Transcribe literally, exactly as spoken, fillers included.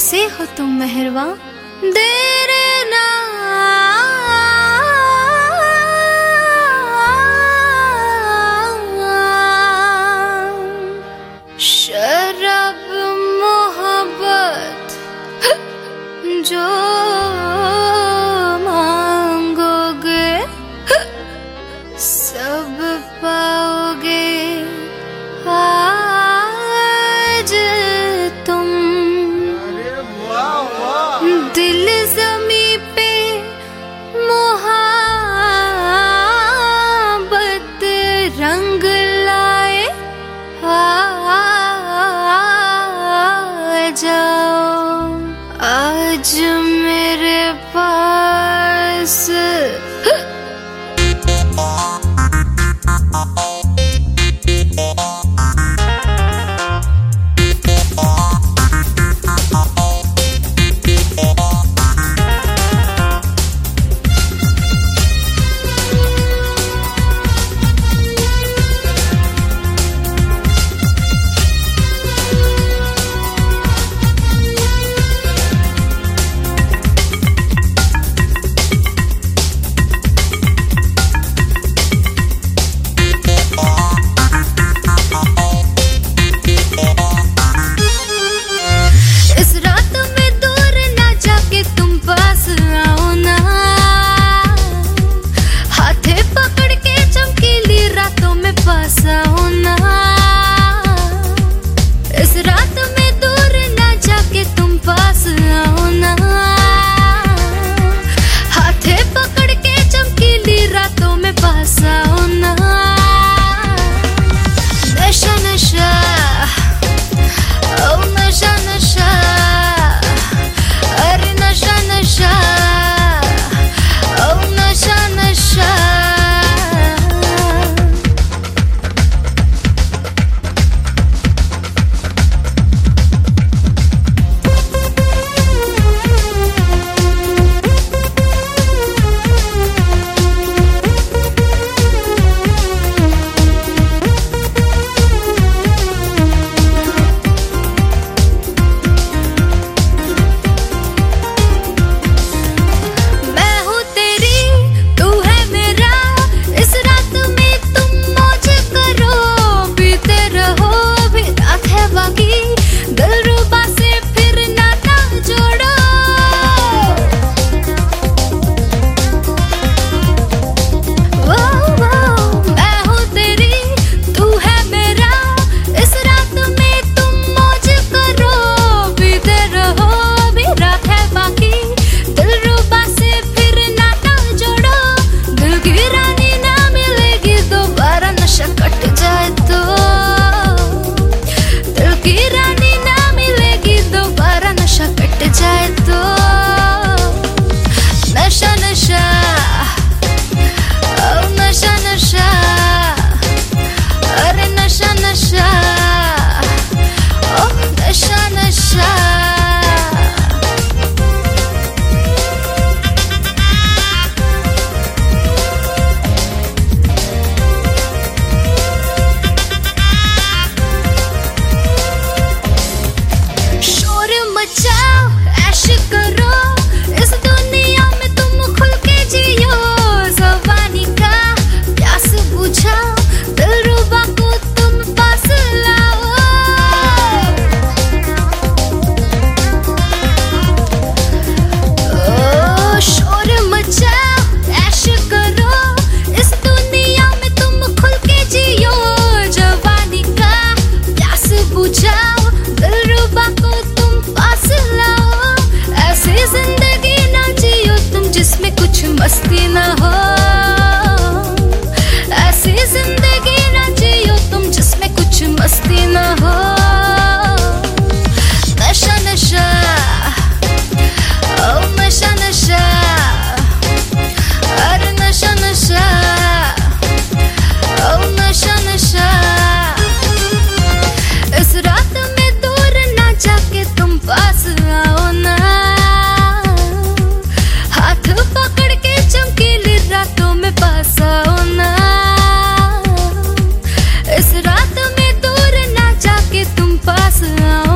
कैसे हो तुम मेहरबा, देर ना शराब मोहब्बत जो मांगोगे सब पाओगे आज तुम। दिल ज़मीं पे मोहब्बत रंग लाए आ जाओ आज मेरे पास। मस्ती ना हो ऐसी जिंदगी ना जियो तुम जिसमें कुछ मस्ती ना हो। नशा नशा ओ नशा नशा अरे नशा नशा ओ नशा नशा। इस रात में दूर ना जाके तुम पास आओ ना, हाथ पकड़ के चमकीली रातों में पास आओ ना। इस रात में दूर ना जाके तुम पास आओ